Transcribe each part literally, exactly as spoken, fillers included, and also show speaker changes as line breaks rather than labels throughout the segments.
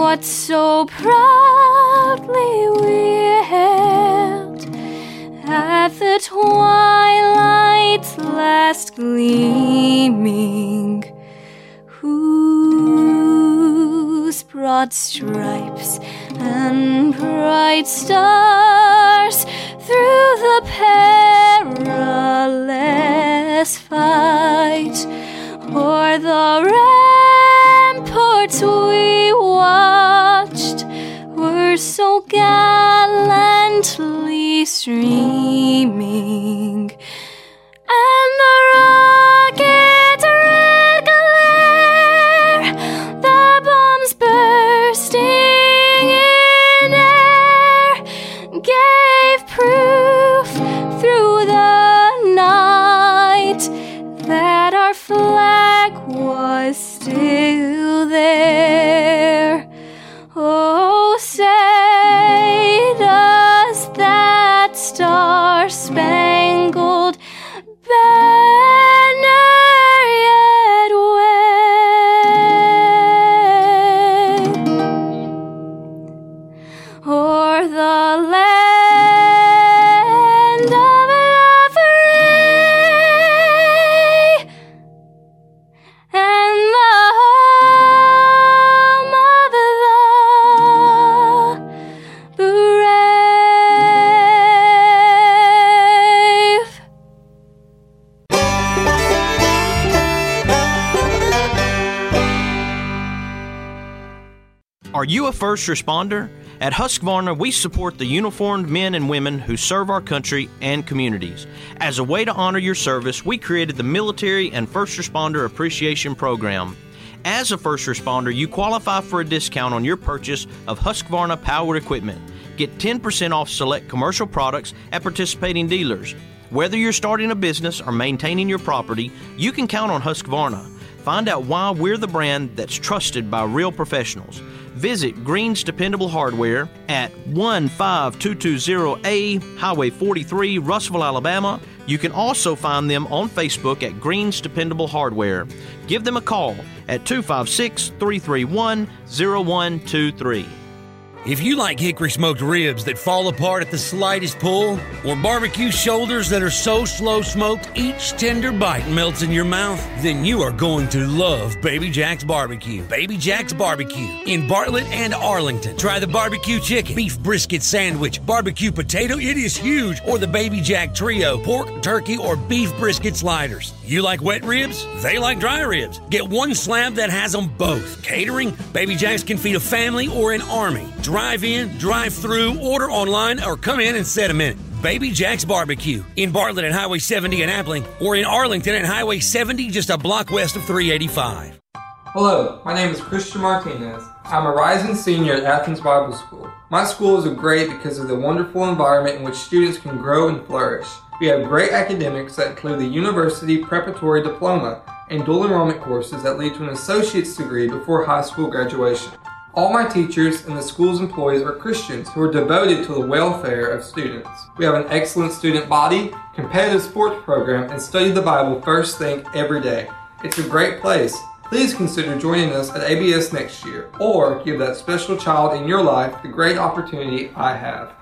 what so proudly we hailed at the twilight's last gleaming, whose broad stripes and bright stars through the perilous fight o'er the ramparts we watched were so gallantly streaming, and the rocket's red glare, the bombs bursting in air, gave proof through the night that our flag was still there. Oh, say does that star-spangled banner yet wave o'er the land of Lavray and the home of the brave.
Are you a first responder? At Husqvarna, we support the uniformed men and women who serve our country and communities. As a way to honor your service, we created the Military and First Responder Appreciation Program. As a first responder, you qualify for a discount on your purchase of Husqvarna powered equipment. Get ten percent off select commercial products at participating dealers. Whether you're starting a business or maintaining your property, you can count on Husqvarna. Find out why we're the brand that's trusted by real professionals. Visit Green's Dependable Hardware at one five two two zero A Highway forty-three, Russellville, Alabama. You can also find them on Facebook at Green's Dependable Hardware. Give them a call at two five six, three three one, zero one two three.
If you like hickory smoked ribs that fall apart at the slightest pull, or barbecue shoulders that are so slow smoked each tender bite melts in your mouth, then you are going to love Baby Jack's Barbecue. Baby Jack's Barbecue in Bartlett and Arlington. Try the barbecue chicken, beef brisket sandwich, barbecue potato, it is huge, or the Baby Jack Trio, pork, turkey, or beef brisket sliders. You like wet ribs? They like dry ribs. Get one slab that has them both. Catering? Baby Jack's can feed a family or an army. Drive in, drive through, order online, or come in and set a minute. Baby Jack's Barbecue in Bartlett at Highway seventy in Appling, or in Arlington at Highway seventy, just a block west of three eighty-five.
Hello, my name is Christian Martinez. I'm a rising senior at Athens Bible School. My school is great because of the wonderful environment in which students can grow and flourish. We have great academics that include the University Preparatory Diploma and dual enrollment courses that lead to an associate's degree before high school graduation. All my teachers and the school's employees are Christians who are devoted to the welfare of students. We have an excellent student body, competitive sports program, and study the Bible first thing every day. It's a great place. Please consider joining us at A B S next year, or give that special child in your life the great opportunity I have.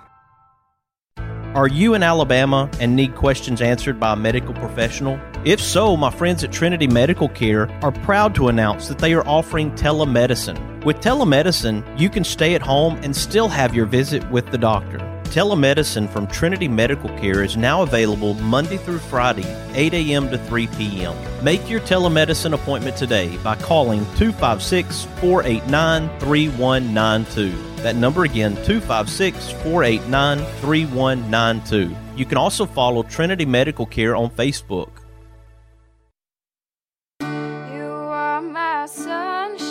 Are you in Alabama and need questions answered by a medical professional? If so, my friends at Trinity Medical Care are proud to announce that they are offering telemedicine. With telemedicine, you can stay at home and still have your visit with the doctor. Telemedicine from Trinity Medical Care is now available Monday through Friday, eight a.m. to three p.m. Make your telemedicine appointment today by calling two five six, four eight nine, three one nine two. That number again, two five six, four eight nine, three one nine two. You can also follow Trinity Medical Care on Facebook.
You are my sunshine,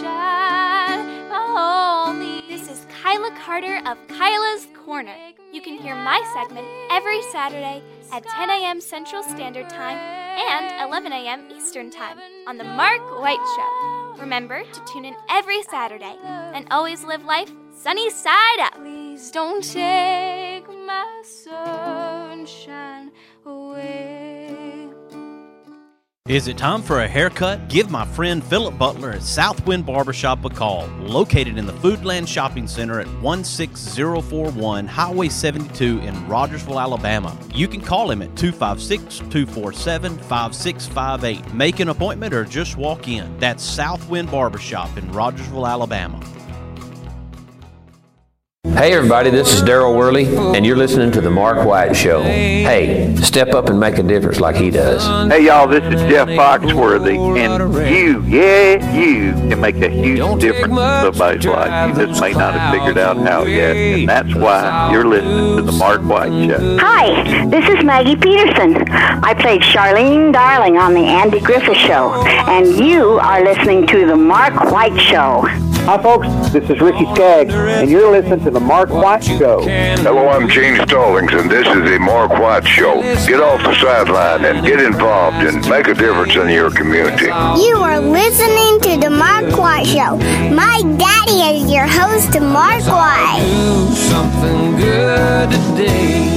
my only.
This is Kyla Carter of Kyla's Corner. You can hear my segment every Saturday at ten a.m. Central Standard Time and eleven a.m. Eastern Time on The Mark White Show. Remember to tune in every Saturday and always live life sunny side up.
Please don't take my sunshine away.
Is it time for a haircut? Give my friend Philip Butler at Southwind Barbershop a call. Located in the Foodland Shopping Center at one six zero four one Highway seventy-two in Rogersville, Alabama. You can call him at two five six, two four seven, five six five eight. Make an appointment or just walk in. That's Southwind Barbershop in Rogersville, Alabama.
Hey everybody, this is Daryl Worley, and you're listening to The Mark White Show. Hey, step up and make a difference like he does.
Hey y'all, this is Jeff Foxworthy, and you, yeah, you can make a huge difference in somebody's life. You just may not have figured out how yet, and that's why you're listening to The Mark White Show.
Hi, this is Maggie Peterson. I played Charlene Darling on The Andy Griffith Show, and you are listening to The Mark White Show.
Hi folks, this is Ricky Skaggs, and you're listening to The Mark White Show.
Hello, I'm Gene Stallings, and this is The Mark White Show. Get off the sideline and get involved and make a difference in your community.
You are listening to The Mark White Show. My daddy is your host, Mark White.
Something good today.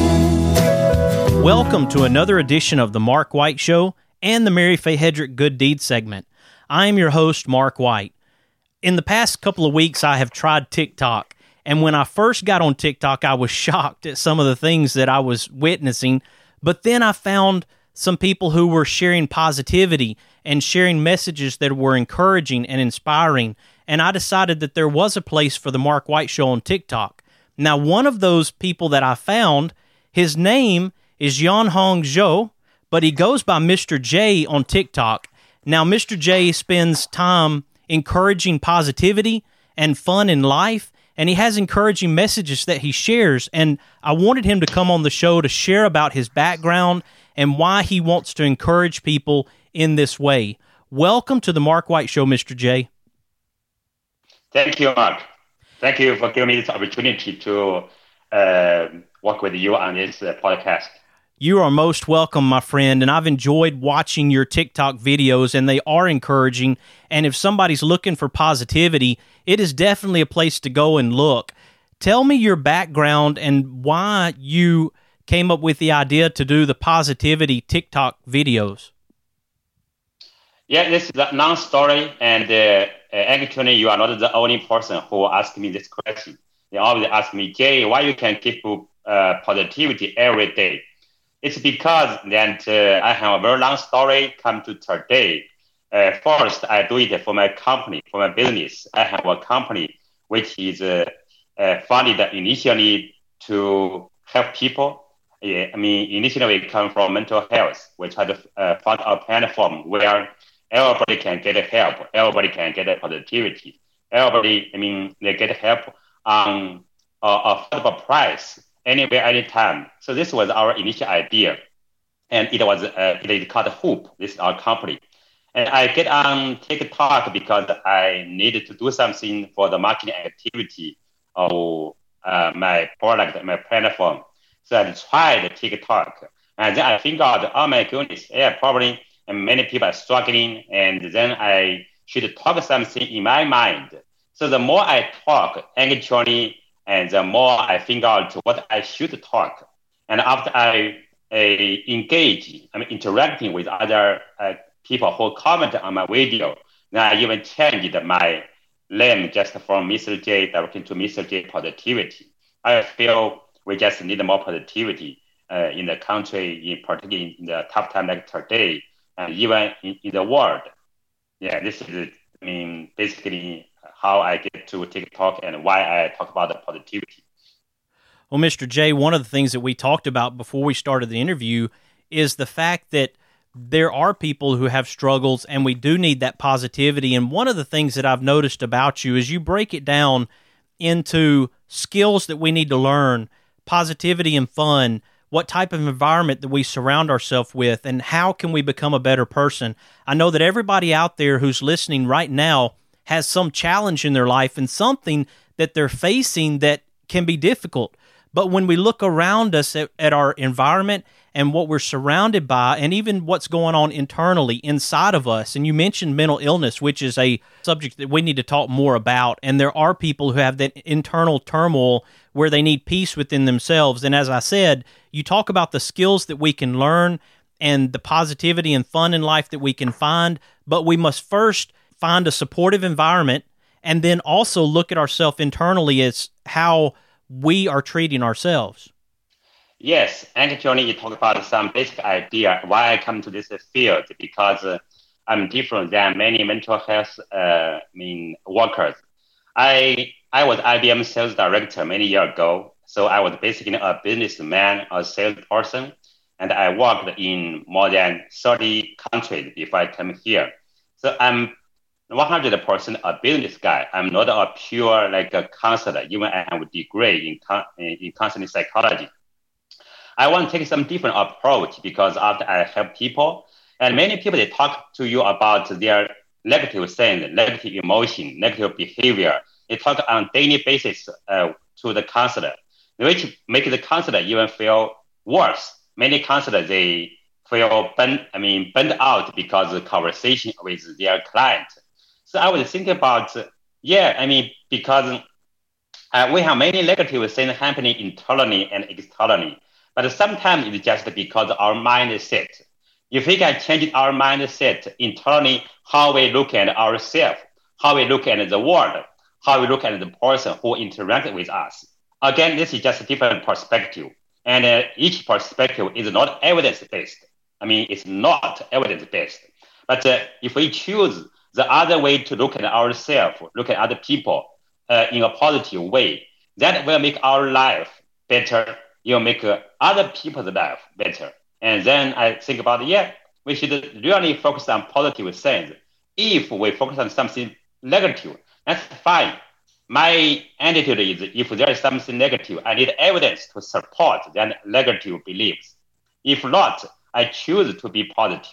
Welcome to another edition of The Mark White Show and the Mary Faye Hedrick Good Deed segment. I am your host, Mark White. In the past couple of weeks, I have tried TikTok, and when I first got on TikTok, I was shocked at some of the things that I was witnessing, but then I found some people who were sharing positivity and sharing messages that were encouraging and inspiring, and I decided that there was a place for the Mark White Show on TikTok. Now, one of those people that I found, his name is Yan Hong Zhou, but he goes by Mister J on TikTok. Now, Mister J spends time encouraging positivity and fun in life, and he has encouraging messages that he shares, and I wanted him to come on the show to share about his background and why he wants to encourage people in this way. Welcome to the Mark White Show, Mister J.
Thank you, Mark. Thank you for giving me this opportunity to uh, work with you on this uh, podcast.
You are most welcome, my friend, and I've enjoyed watching your TikTok videos, and they are encouraging, and if somebody's looking for positivity, it is definitely a place to go and look. Tell me your background and why you came up with the idea to do the positivity TikTok videos.
Yeah, this is a long story, and uh, actually you are not the only person who asked me this question. They always ask me, Jay, why you can keep uh, positivity every day? It's because that uh, I have a very long story come to today. Uh, first, I do it for my company, for my business. I have a company which is uh, uh, funded initially to help people. Yeah, I mean, initially we come from mental health. We try to uh, find a platform where everybody can get help. Everybody can get positivity. Everybody, I mean, they get help on uh, affordable price. Anywhere, anytime. So this was our initial idea, and it was uh, it is called Hoop. This is our company, and I get on TikTok because I needed to do something for the marketing activity of uh, my product, my platform. So I tried TikTok, and then I figured out, oh my goodness, yeah, probably many people are struggling, and then I should talk something in my mind. So the more I talk, actually. And the more I figure out what I should talk. And after I uh, engage, I mean, interacting with other uh, people who comment on my video, then I even changed my name just from Mister J directly to Mister J Positivity. I feel we just need more positivity uh, in the country, in particular in the tough time like today, and even in, in the world. Yeah, this is, I mean, basically how I get to TikTok and why I talk about the positivity.
Well, Mister J, one of the things that we talked about before we started the interview is the fact that there are people who have struggles, and we do need that positivity. And one of the things that I've noticed about you is you break it down into skills that we need to learn, positivity and fun, what type of environment that we surround ourselves with, and how can we become a better person. I know that everybody out there who's listening right now has some challenge in their life and something that they're facing that can be difficult. But when we look around us at, at our environment and what we're surrounded by, and even what's going on internally inside of us, and you mentioned mental illness, which is a subject that we need to talk more about, and there are people who have that internal turmoil where they need peace within themselves. And as I said, you talk about the skills that we can learn and the positivity and fun in life that we can find, but we must first find a supportive environment and then also look at ourselves internally as how we are treating ourselves.
Yes, actually, you talk about some basic idea why I come to this field, because uh, I'm different than many mental health uh, I mean, workers. I I was I B M sales director many years ago, so I was basically a businessman, a salesperson, and I worked in more than thirty countries before I came here. So I'm one hundred percent a business guy. I'm not a pure like a counselor, even I have a degree in, in counseling psychology. I want to take some different approach because after I help people, and many people, they talk to you about their negative things, negative emotion, negative behavior. They talk on daily basis uh, to the counselor, which make the counselor even feel worse. Many counselors, they feel burnt, I mean, burnt out because of the conversation with their client. So I was thinking about, yeah, I mean, because uh, we have many negative things happening internally and externally, but sometimes it's just because of our mindset. If we can change our mindset internally, how we look at ourselves, how we look at the world, how we look at the person who interacts with us. Again, this is just a different perspective. And uh, each perspective is not evidence-based. I mean, it's not evidence-based. But uh, if we choose the other way to look at ourselves, look at other people uh, in a positive way, that will make our life better. It will make uh, other people's life better. And then I think about, yeah, we should really focus on positive things. If we focus on something negative, that's fine. My attitude is if there is something negative, I need evidence to support that negative beliefs. If not, I choose to be positive.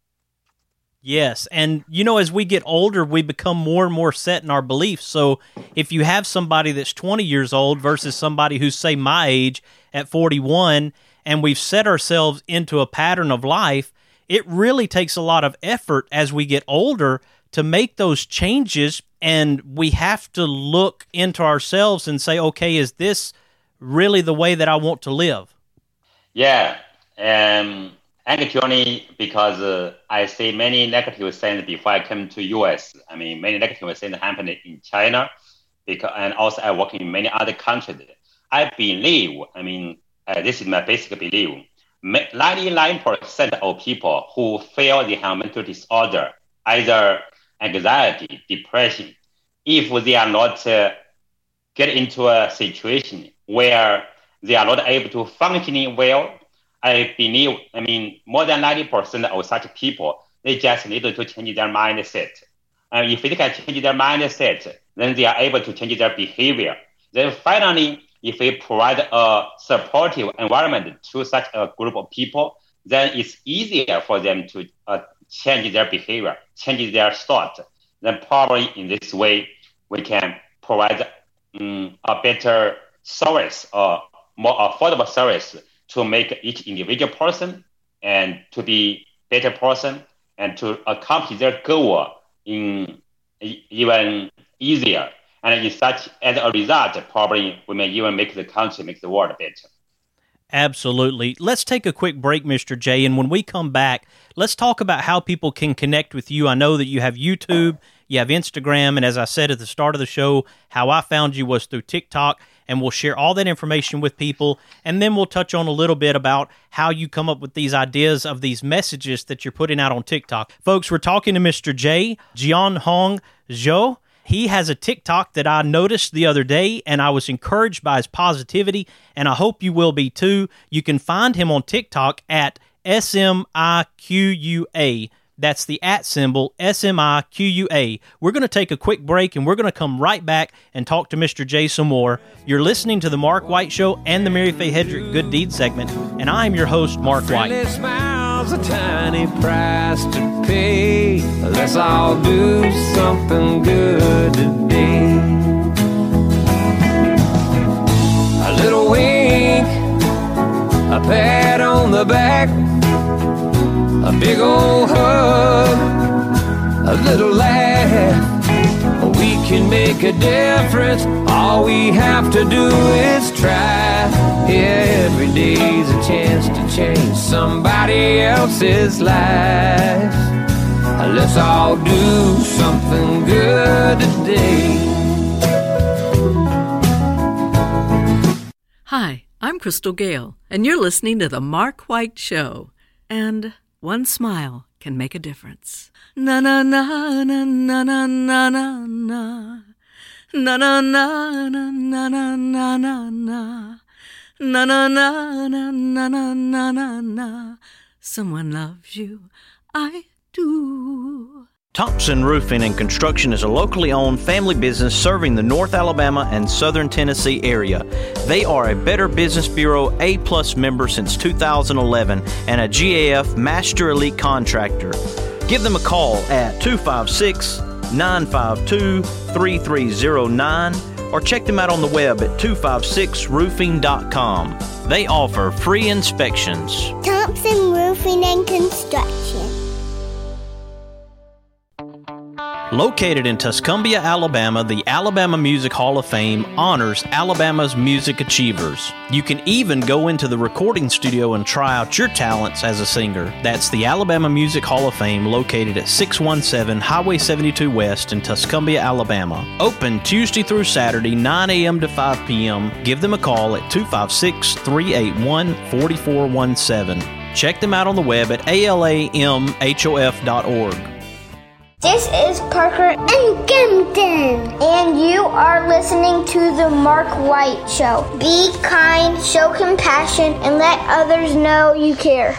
Yes, and you know, as we get older, we become more and more set in our beliefs. So if you have somebody that's twenty years old versus somebody who's, say, my age at forty-one, and we've set ourselves into a pattern of life, it really takes a lot of effort as we get older to make those changes, and we have to look into ourselves and say, okay, is this really the way that I want to live?
Yeah, um, actually, because uh, I see many negative things before I came to U S. I mean, many negative things happened in China, because, and also I work in many other countries. I believe, I mean, uh, this is my basic belief, ninety-nine percent of people who feel they have mental disorder, either anxiety, depression, if they are not uh, get into a situation where they are not able to function well, I believe, I mean, more than ninety percent of such people, they just need to change their mindset. And if they can change their mindset, then they are able to change their behavior. Then finally, if we provide a supportive environment to such a group of people, then it's easier for them to uh, change their behavior, change their thought. Then probably in this way, we can provide um, a better service or more affordable service to make each individual person and to be better person and to accomplish their goal in even easier. And in such, as a result, probably we may even make the country, make the world better.
Absolutely. Let's take a quick break, Mister J, and when we come back, let's talk about how people can connect with you. I know that you have YouTube, you have Instagram, and as I said at the start of the show, how I found you was through TikTok, and we'll share all that information with people, and then we'll touch on a little bit about how you come up with these ideas of these messages that you're putting out on TikTok. Folks, we're talking to Mister J, Jian Hong Zhou. He has a TikTok that I noticed the other day, and I was encouraged by his positivity, and I hope you will be too. You can find him on TikTok at S M I Q U A. That's the at symbol, S M I Q U A. We're going to take a quick break, and we're going to come right back and talk to Mister J some more. You're listening to The Mark White Show and the Mary Faye Hedrick Good Deeds segment, and I'm your host, Mark White.
A tiny price to pay. Let's all do something good today. A little wink, a pat on the back, a big old hug, a little laugh. We can make a difference. All we have to do is try. Yeah, every day's a chance to change somebody else's life. Let's all do something good today.
Hi, I'm Crystal Gale, and you're listening to The Mark White Show. And one smile can make a difference. Na na na na na na na na na. Na na na na na na na na na. Na na na na na na na na na. Someone loves you, I do.
Thompson Roofing and Construction is a locally owned family business serving the North Alabama and Southern Tennessee area. They are a Better Business Bureau A-plus member since two thousand eleven and a G A F Master Elite Contractor. Give them a call at two five six, nine five two, three three zero nine or check them out on the web at two five six roofing dot com. They offer free inspections.
Thompson Roofing and Construction.
Located in Tuscumbia, Alabama, the Alabama Music Hall of Fame honors Alabama's music achievers. You can even go into the recording studio and try out your talents as a singer. That's the Alabama Music Hall of Fame, located at six one seven Highway seventy-two West in Tuscumbia, Alabama. Open Tuesday through Saturday, nine a.m. to five p.m. Give them a call at two five six, three eight one, four four one seven. Check them out on the web at A L A M H O F dot org.
This is Parker and Gimpton, and you are listening to The Mark White Show. Be kind, show compassion, and let others know you care.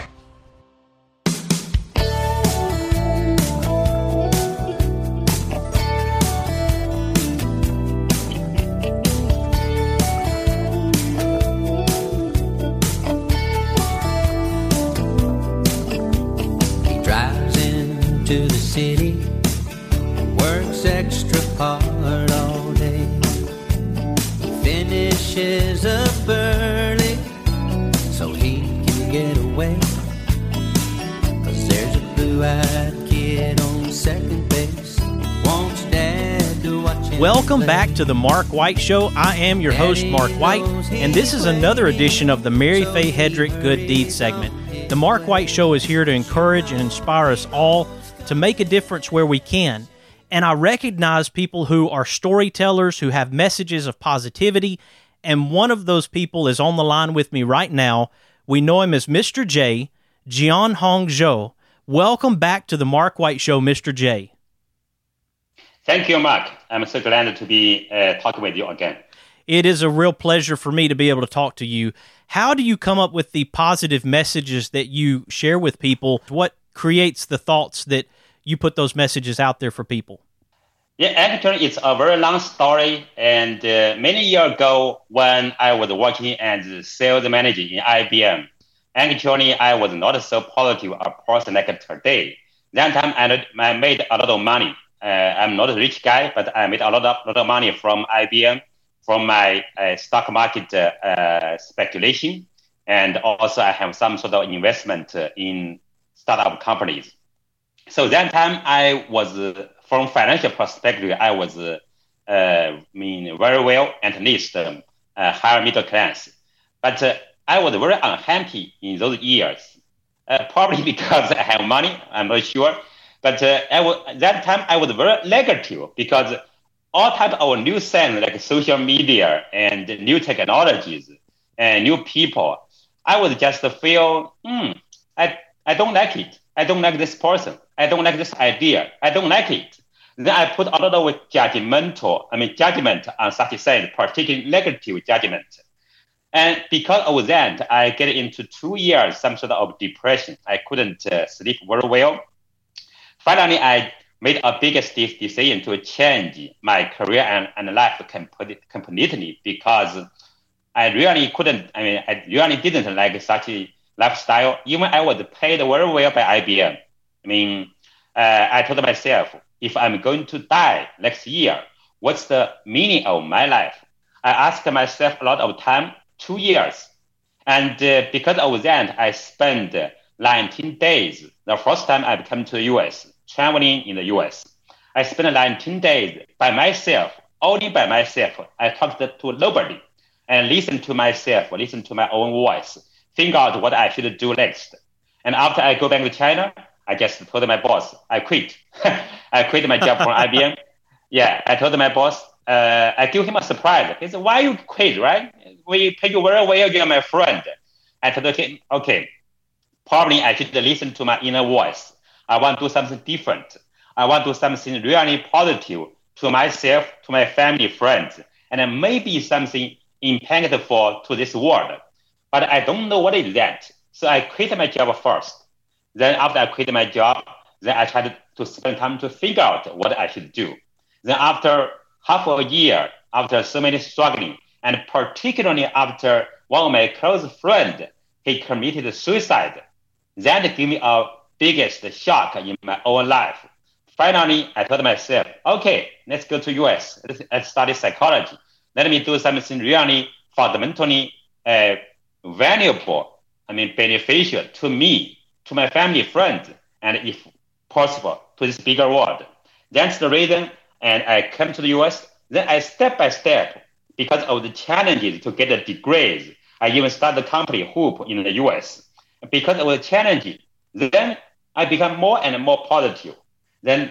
He drives into the city, works extra hard all day, finishes up early so he can get away, 'cause there's a blue-eyed kid on second base, wants dad to watch him.
Welcome back to the Mark White Show. I am your host, Mark White, and this is another edition of the Mary Faye Hedrick Good Deeds segment. The Mark White Show is here to encourage and inspire us all to make a difference where we can. And I recognize people who are storytellers, who have messages of positivity, and one of those people is on the line with me right now. We know him as Mister J, Jian Hong Zhou. Welcome back to the Mark White Show, Mister J.
Thank you, Mark. I'm so glad to be uh, talking with you again.
It is a real pleasure for me to be able to talk to you. How do you come up with the positive messages that you share with people? What creates the thoughts that you put those messages out there for people?
Yeah, actually, it's a very long story. And uh, many years ago, when I was working as a sales manager in I B M, actually, I was not so positive a person like today. That time, I, I made a lot of money. Uh, I'm not a rich guy, but I made a lot of, lot of money from I B M, from my uh, stock market uh, uh, speculation. And also, I have some sort of investment uh, in startup companies. So that time I was, uh, from financial perspective, I was, uh, uh, I mean, very well, at least um, uh, higher middle class. But uh, I was very unhappy in those years, uh, probably because I have money, I'm not sure. But uh, I was, that time I was very negative because all type of new things like social media and new technologies and new people, I would just feel, hmm, I, I don't like it. I don't like this person. I don't like this idea. I don't like it. Then I put a lot of judgmental, I mean, judgment on such things, particularly negative judgment. And because of that, I get into two years, some sort of depression. I couldn't uh, sleep very well. Finally, I made a big decision to change my career and, and life completely because I really couldn't, I mean, I really didn't like such a lifestyle. Even I was paid very well by I B M. I mean, uh, I told myself, if I'm going to die next year, what's the meaning of my life? I asked myself a lot of time, two years. And uh, because of that, I spent nineteen days. The first time I came to the U S, traveling in the U S. I spent nineteen days by myself, only by myself. I talked to nobody and listened to myself, listened to my own voice, think out what I should do next. And after I go back to China, I just told my boss, I quit. I quit my job from I B M. Yeah, I told my boss, uh, I give him a surprise. He said, why you quit, right? We pay you very well, you're my friend. I told him, okay, probably I should listen to my inner voice. I want to do something different. I want to do something really positive to myself, to my family, friends, and maybe something impactful to this world. But I don't know what is that. So I quit my job first. Then after I quit my job, then I tried to spend time to figure out what I should do. Then after half a year, after so many struggling, and particularly after one of my close friends, he committed suicide, that gave me a biggest shock in my own life. Finally, I told myself, okay, let's go to U S. Let's, let's study psychology. Let me do something really fundamentally uh, valuable, I mean, beneficial to me, to my family, friends, and if possible, to this bigger world. That's the reason, and I came to the U S. Then I, step by step, because of the challenges to get the degrees, I even started the company Hoop in the U S. Because of the challenges, then I become more and more positive. Then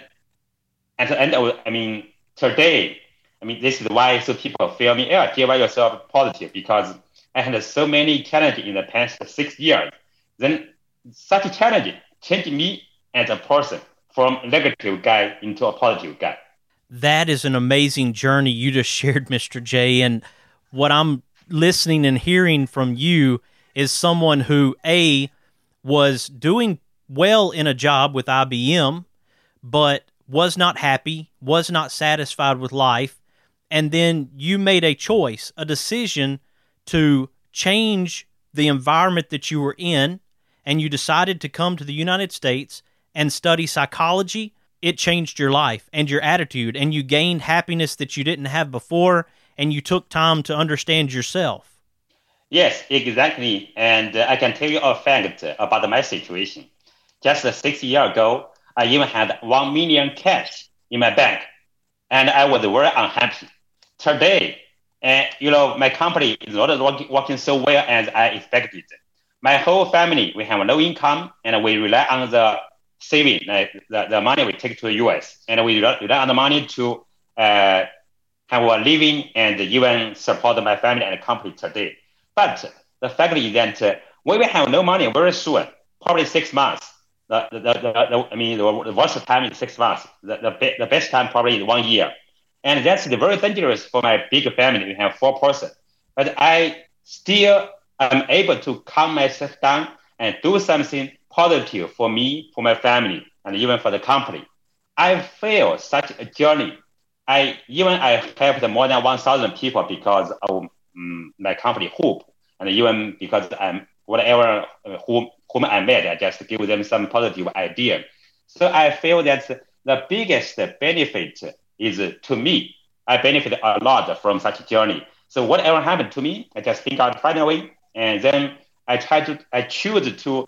at the end of, I mean, today, I mean, this is why so people feel me, yeah, give yourself positive, because I had so many challenges in the past six years. Then such a challenge changed me as a person from a negative guy into a positive guy.
That is an amazing journey you just shared, Mister J. And what I'm listening and hearing from you is someone who, A, was doing well in a job with I B M, but was not happy, was not satisfied with life, and then you made a choice, a decision to change the environment that you were in, and you decided to come to the United States and study psychology. It changed your life and your attitude, and you gained happiness that you didn't have before, and you took time to understand yourself.
Yes, exactly. And uh, I can tell you a fact about my situation. Just uh, six years ago, I even had one million cash in my bank, and I was very unhappy. Today, uh, you know, my company is not working, working so well as I expected. My whole family, we have no income, and we rely on the saving, uh, the, the money we take to the U S, and we rely on the money to uh, have a living and even support my family and company today. But the fact is that uh, we will have no money very soon, probably six months. The, the, the, the, I mean, the worst time is six months. The, the, be, the best time probably is one year. And that's very dangerous for my big family. We have four persons. But I still am able to calm myself down and do something positive for me, for my family, and even for the company. I feel such a journey. I even I helped more than one thousand people because of um, my company Hoop, and even because I'm whatever uh, whom whom I met, I just give them some positive idea. So I feel that the biggest benefit is uh, to me. I benefit a lot from such a journey. So whatever happened to me, I just think out find a way, and then I try to I choose to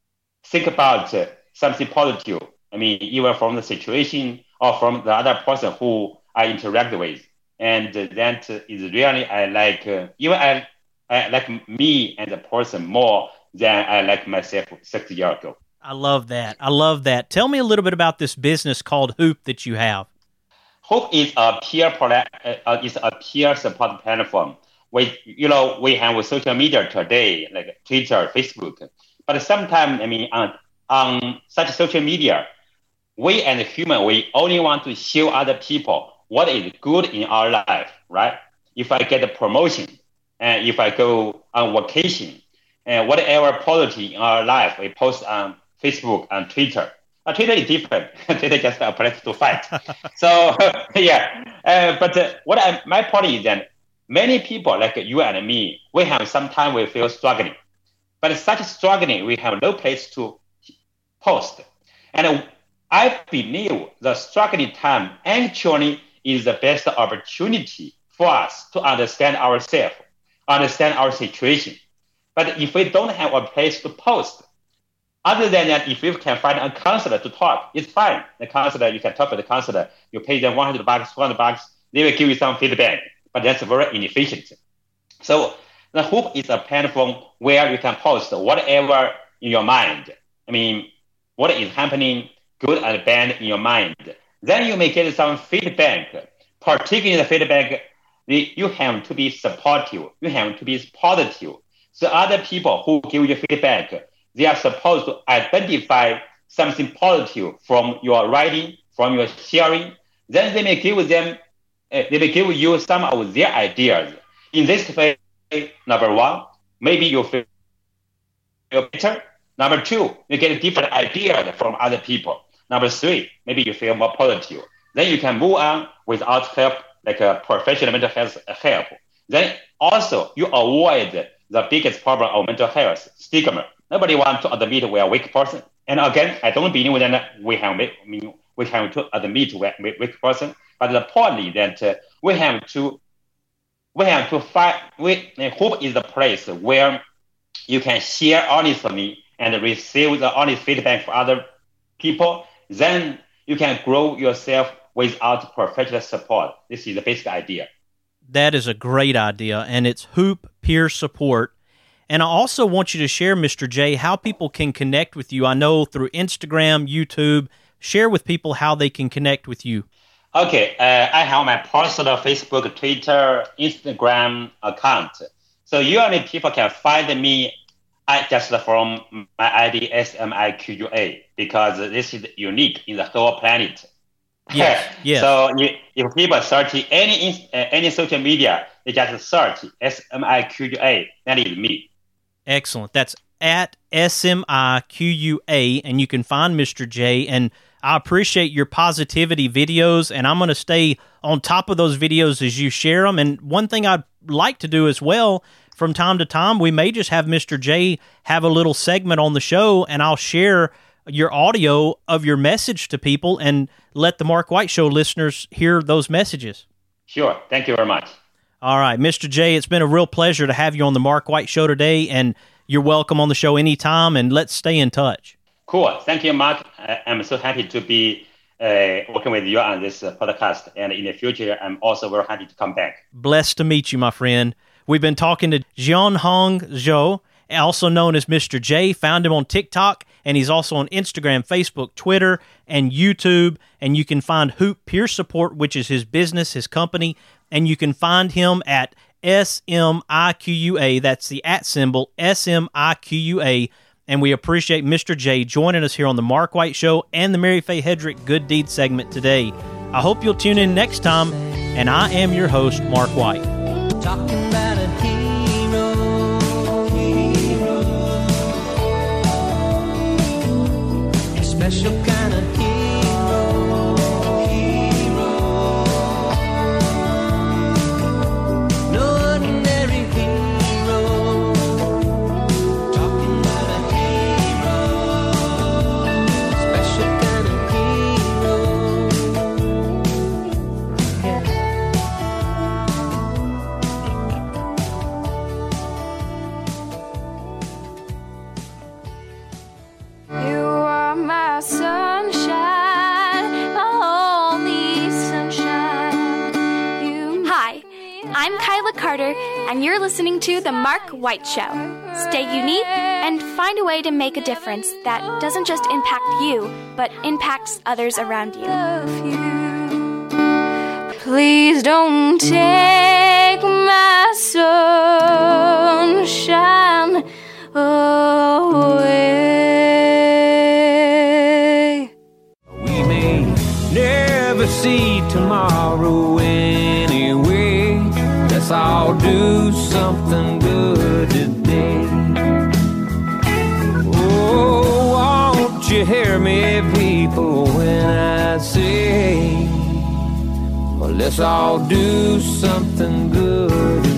think about uh, something positive. I mean, even from the situation or from the other person who I interact with. And uh, that is really, I like, uh, even I, I like me and the person more than I like myself six years ago.
I love that. I love that. Tell me a little bit about this business called Hoop that you have.
Hoop is a peer uh, is a peer support platform. We, you know, we have social media today, like Twitter, Facebook. But sometimes, I mean, on, on such social media, we as human, we only want to show other people what is good in our life, right? If I get a promotion, and if I go on vacation, and whatever positive in our life, we post on Facebook and Twitter. Uh, Twitter is different. Twitter is just a place to fight. So, yeah. Uh, but uh, what I, my point is that many people like you and me, we have sometimes we feel struggling. But such struggling, we have no place to post. And I believe the struggling time actually is the best opportunity for us to understand ourselves, understand our situation. But if we don't have a place to post, other than that, if you can find a counselor to talk, it's fine. The counselor, you can talk with the counselor, you pay them one hundred bucks, two hundred bucks, they will give you some feedback, but that's very inefficient. So the Hoop is a platform where you can post whatever in your mind. I mean, what is happening, good and bad in your mind. Then you may get some feedback, particularly the feedback, you have to be supportive, you have to be positive. So other people who give you feedback, they are supposed to identify something positive from your writing, from your sharing. Then they may give them, uh, they may give you some of their ideas. In this way, number one, maybe you feel better. Number two, you get different ideas from other people. Number three, maybe you feel more positive. Then you can move on without help, like a professional mental health help. Then also you avoid the biggest problem of mental health, stigma. Nobody wants to admit we are a weak person. And again, I don't believe that we have, I mean, we have to admit we are a weak person. But the point is that uh, we have to, we have to find, we, hope is the place where you can share honestly and receive the honest feedback from other people. Then you can grow yourself without professional support. This is the basic idea.
That is a great idea, and it's Hoop Peer Support. And I also want you to share, Mister J, how people can connect with you. I know through Instagram, YouTube. Share with people how they can connect with you.
Okay, uh, I have my personal Facebook, Twitter, Instagram account. So usually people can find me I just from my I D S M I Q U A because this is unique in the whole planet.
Yes, yes.
So you, if people search any uh, any social media, they just search S M I Q U A. That is me.
Excellent. That's at S M I Q U A, and you can find Mister J. And I appreciate your positivity videos, and I'm going to stay on top of those videos as you share them. And one thing I'd like to do as well, from time to time, we may just have Mister J have a little segment on the show, and I'll share your audio of your message to people and let the Mark White Show listeners hear those messages.
Sure. Thank you very much.
All right, Mister J, it's been a real pleasure to have you on the Mark White Show today, and you're welcome on the show anytime, and let's stay in touch.
Cool. Thank you, Mark. I'm so happy to be uh, working with you on this uh, podcast, and in the future, I'm also very happy to come back.
Blessed to meet you, my friend. We've been talking to Jianhong Zhou, also known as Mister J. Found him on TikTok, and he's also on Instagram, Facebook, Twitter, and YouTube. And you can find Hoop Peer Support, which is his business, his company, and you can find him at S M I Q U A. That's the at symbol, S M I Q U A. And we appreciate Mister J joining us here on the Mark White Show and the Mary Faye Hedrick Good Deed segment today. I hope you'll tune in next time, and I am your host, Mark White.
Talking about a hero, hero, a special kind of hero, hero, no ordinary hero. Talking about a hero, special kind of hero, yeah.
My sunshine, my only sunshine. You
Hi, I'm Kyla Carter, and you're listening to The Mark White Show. Stay unique and find a way to make a difference that doesn't just impact you, but impacts others around you.
Please don't take my sunshine away.
See tomorrow anyway. Let's all do something good today. Oh, won't you hear me, people, when I say, well, let's all do something good today.